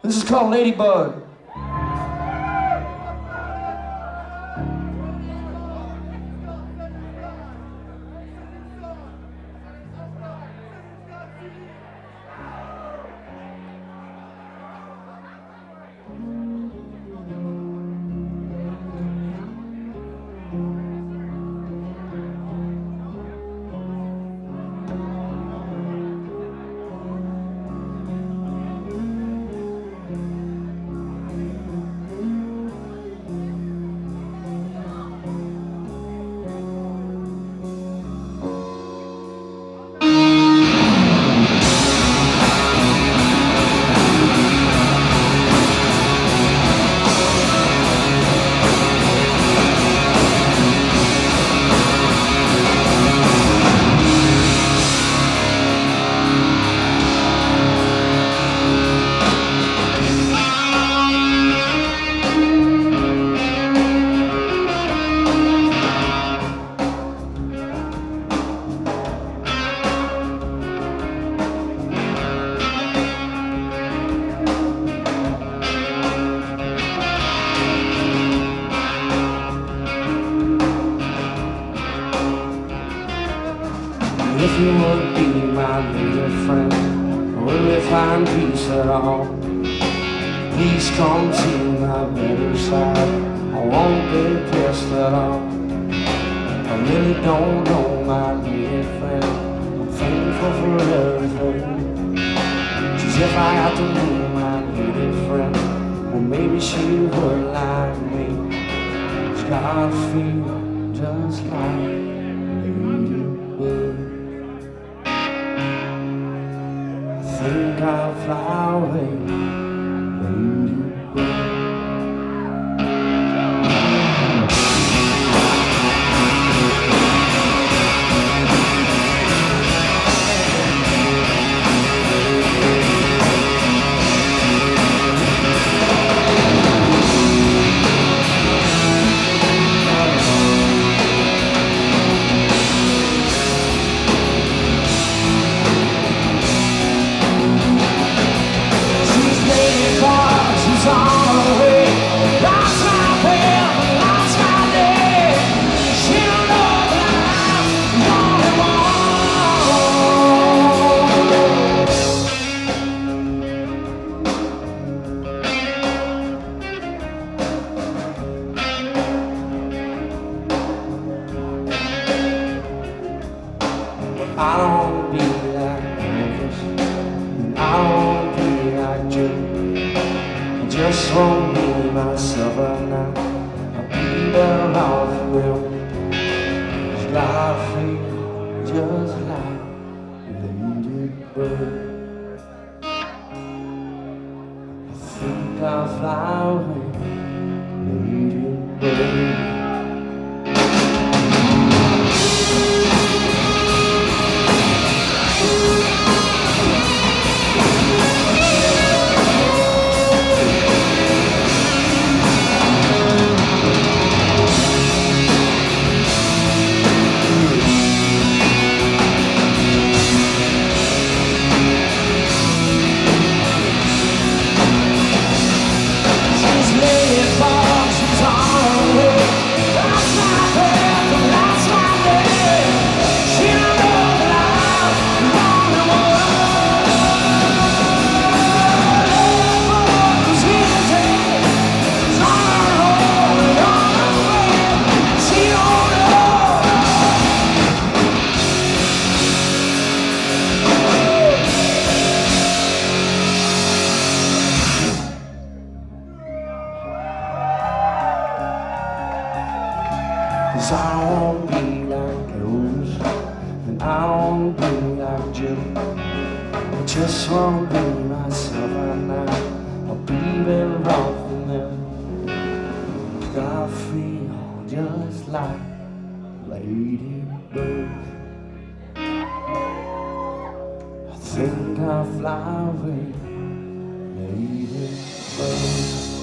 This is called Ladybug. If you would be my little friend, will we find peace at all? Please come to my better side, I won't be pissed at all. I really don't know my little friend, I'm thankful for everything. Cause if I had to know my little friend, well maybe she would like me. She's got a feel just like Ladybug. I think I'll fly away, Ladybug. I don't be like Elvis, and I don't be like Joe. I just won't be myself right now, I'll be better off with him. She's got a feel just like Ladybug. I think I'll fly away, Ladybug. Cause I won't be like Elvis, and I won't be like Jim. I just won't be myself right now, I'll be better off than them. I feel just like Ladybug. I think I'll fly away, Ladybug.